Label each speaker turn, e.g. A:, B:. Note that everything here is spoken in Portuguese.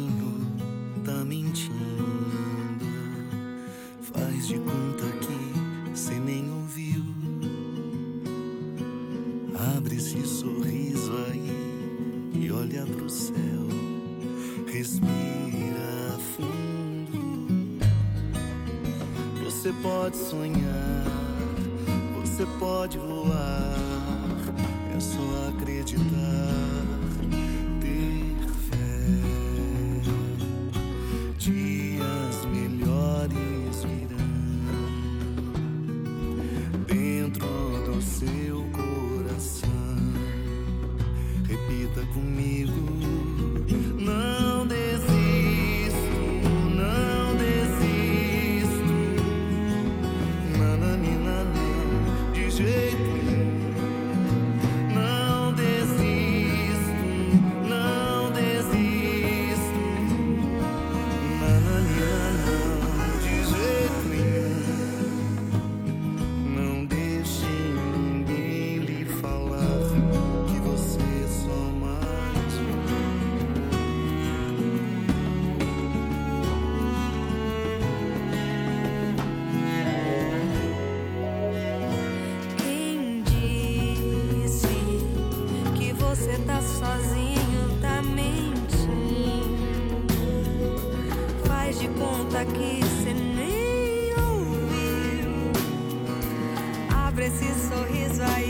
A: tá mentindo. Faz de conta que cê nem ouviu. Abre esse sorriso aí e olha pro céu. Respira fundo. Você pode sonhar, você pode voar. É só acreditar, ter fé. Dias melhores virão dentro do seu coração. Repita comigo: não desisto, não desisto. Nananina, não, de jeito nenhum. Não desisto, não desisto. Nananina, não, de jeito nenhum. Não deixe ninguém lhe falar que você é só mais
B: Quem disse que você tá sozinho, tá mentindo. Faz de conta que cê nem ouviu. Abre esse sorriso aí